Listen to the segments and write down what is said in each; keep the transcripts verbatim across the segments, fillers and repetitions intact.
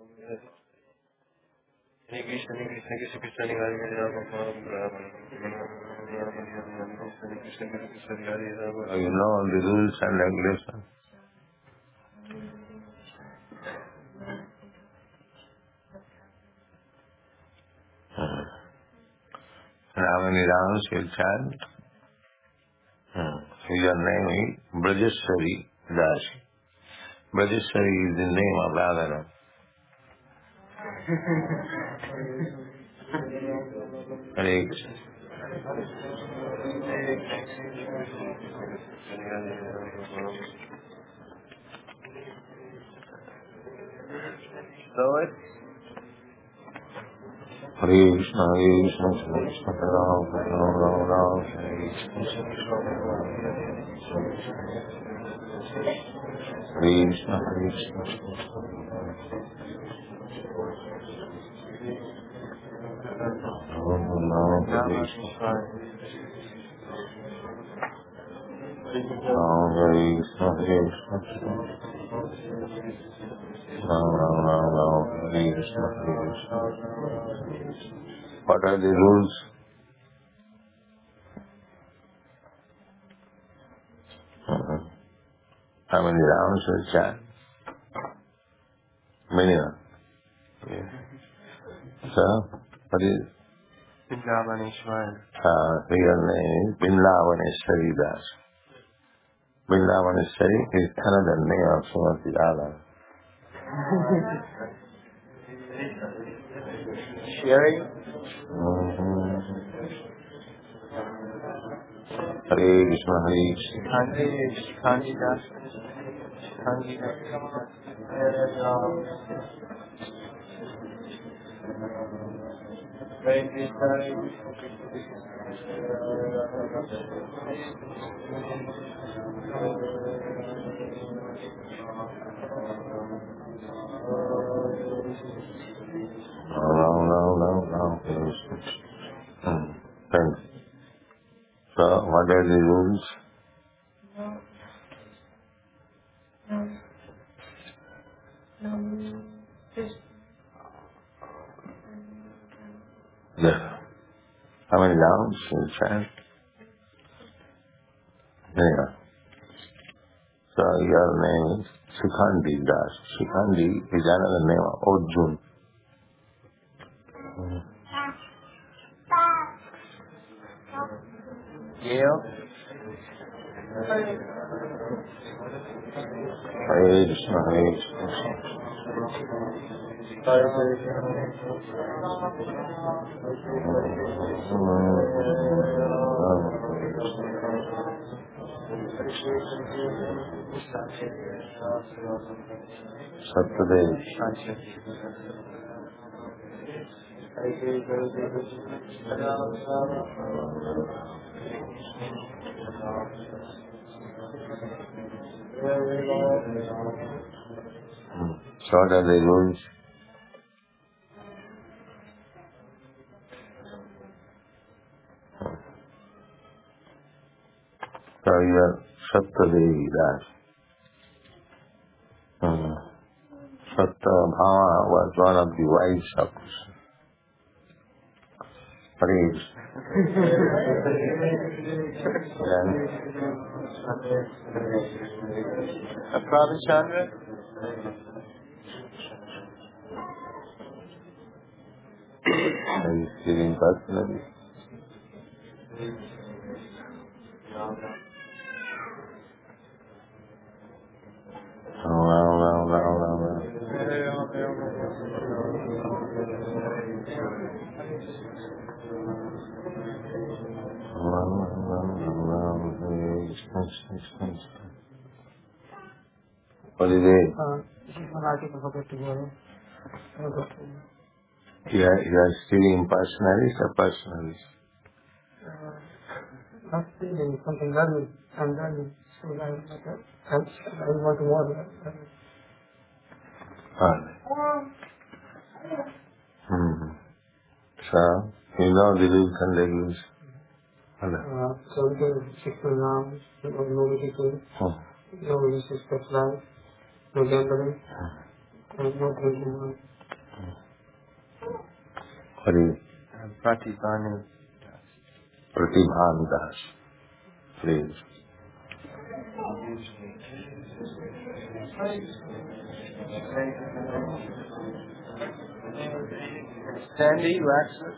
Hare Krishna, Hare Krishna, Krishna Krishna, Hare Hare, Hare Rama, Rama Rama, Hare Krishna, Hare Krishna, Hare Rama. You know the rules and regulations. Hmm. How many rounds you'll chant? Hmm. So your name is Brajeshwari Das. Brajeshwari is the name of Radharani. Hare Krishna. So it? Hare Krishna, Hare Krishna, Krishna Krishna, Hare Ram, Hare Ram, Ram Ram, Hare Krishna, Hare Krishna, Hare Krishna, Ram Ram, Hare Krishna, Ram Hare Krishna, Hare Krishna, Ram Ram, Ram Ram, Hare Krishna, Hare Krishna. What are the rules? Uh-huh. How many rounds will chant? Minimum. Yeah. So, what is Vrindavaneshwar? Uh, real name is Vrindavaneshwari Das. Vrindavaneshwari is another name of Srimati Radha. Sharing? Mm-hmm. Hare Krishna, Hare Krishna. Kanji, Kanji Das. Kanji Das. Hare Krishna, Hare No, no, no, no. Hmm. Thanks. So, what are the rules? Yeah. How many rounds you chant? Yeah. So, your name is Shikhandi Das. Shikhandi is another name of Arjun. Hmm. Yeah. Hare Krishna, Hare Krishna. Satyadev. Hmm. So what are the rules? So you are Satyadevi Das. Hmm. Satyabhama was one of the wives of Krishna. Hare Krishna. And Prabhupada? Are you feeling personally? Oh, wow, wow, wow, wow, wow. Wow, wow, wow, wow, wow. What is it? You are, you are still impersonalist or personalist? Not feeling something learning. I'm learning. So I, I, I want more. Mm-hmm. So, you know the rules and regulations. Hello. Uh, so we can six rounds, no meditation, Oh. no religious life, no gambling, and no drinking wine. Hari Pratibhanu Das. Pratibhan Das. Please. Sandy Waxer.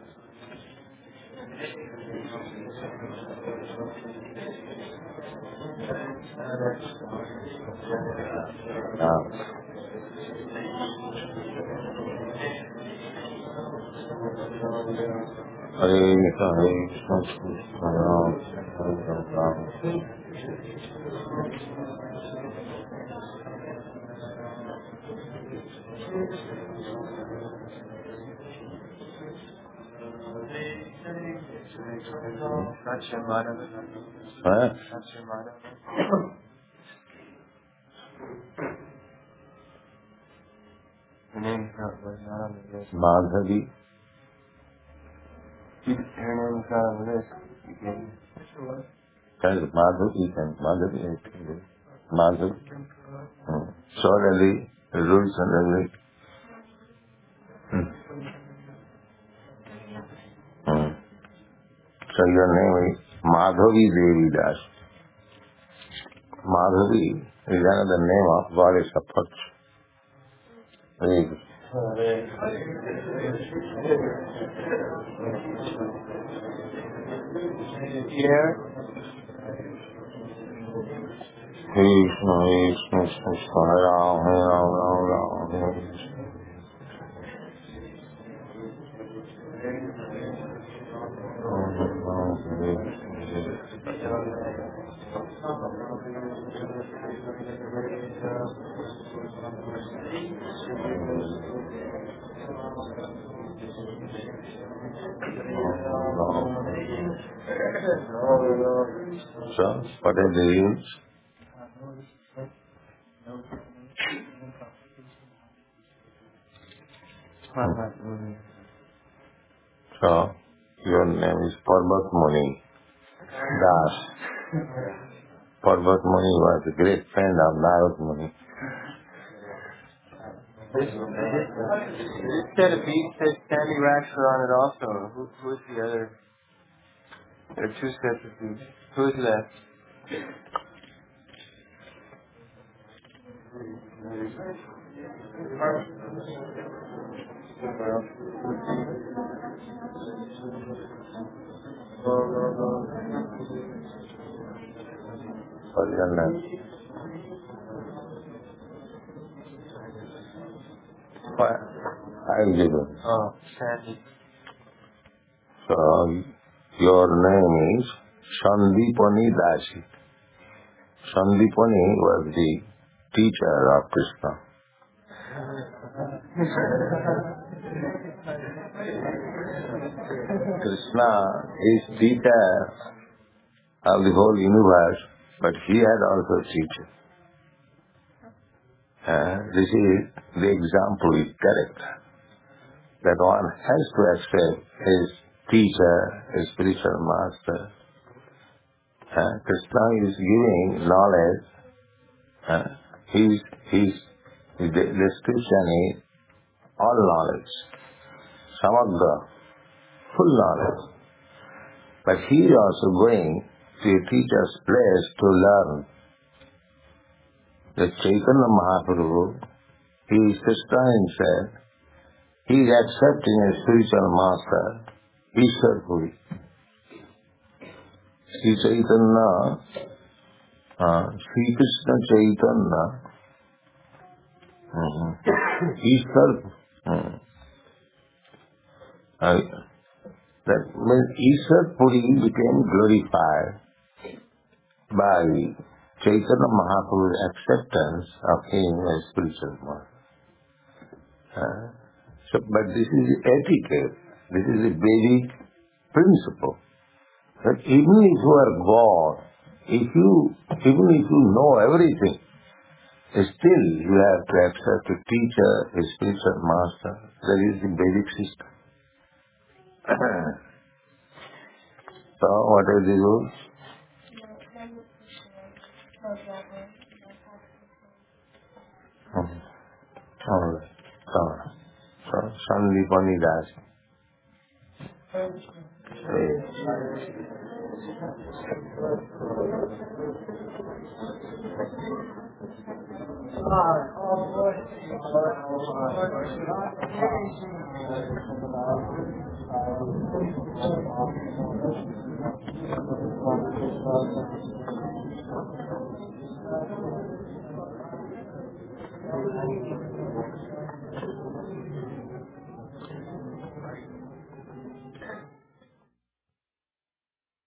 Ah. Hare Krishna, Hare Krishna, Krishna Ram, Hare Ram. Gotcha, Madhava. Huh? Gotcha, Madhava. Her name's not, was not on the list. Madhavi. Her name's not on the list. You gave me. That is Madhavi. Madhavi. Madhavi. Hmm. Sorry, the rules and regulations. Hmm. Hmm. So your name is Madhavi Devi Das. Madhavi is another name of Goddess of Fortune. Very good. Pierre? Krishna, Krishna, Krishna, Hare Ram, Hare Ram, Ram Ram, Hare Krishna. Ram Ram, Hare So, what are the rules? So, your name is Parvat Muni Das. Parvat Muni was a great friend of Narad Muni. This, this, this set of beads says Sandy Waxer on it also. Who, who's the other? There are two sets of beads. Who's left? What's your name? What? I'll give you. Oh, Sandy. So, your name is Sandipani Dasi. Sandipani was the teacher of Krishna. Krishna is teacher of the whole universe, but he had also teacher. Uh, this is the example is correct. That one has to accept his teacher, his spiritual master. Uh, Krishna is giving knowledge. Uh, his, his, the description is all knowledge. Samagra, full knowledge. But he is also going to a teacher's place to learn. The Chaitanya Mahaprabhu, he is Krishna himself. He is accepting a spiritual master, Ishwar Puri. Sri Chaitanya, uh, Sri Krishna Chaitanya, uh, Ishwar, uh, uh, that means Ishwar Puri became glorified by Chaitanya Mahaprabhu's acceptance of him as spiritual master. Uh, so, but this is etiquette. This is a basic principle. That even if you are God, if you, even if you know everything, still you have to accept a teacher, a spiritual master. That is the basic system. So, what are the rules? Hmm. All right. All right. Sandipani Das. Eh,